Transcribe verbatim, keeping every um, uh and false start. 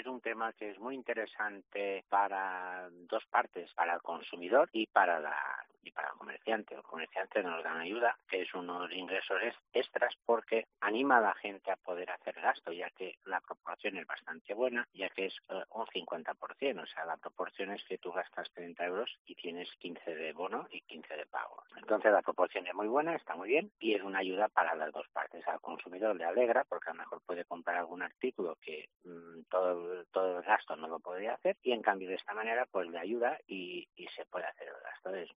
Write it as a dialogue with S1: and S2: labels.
S1: un tema que es muy interesante para dos partes, para el consumidor y para la y para el comerciante. El comerciante nos da ayuda, que es unos ingresos extras porque anima a la gente a poder hacer gasto, ya que la proporción es bastante buena, ya que es uh, un cincuenta por ciento, o sea, la proporción es que tú gastas treinta euros y tienes quince de bono y quince de pago. Entonces la proporción es muy buena, está muy bien y es una ayuda para las dos partes. Al consumidor le alegra porque a lo mejor puede comprar algún artículo que mmm, todo, todo el gasto no lo podría hacer y en cambio de esta manera pues le ayuda y, y se puede hacer el gasto. Es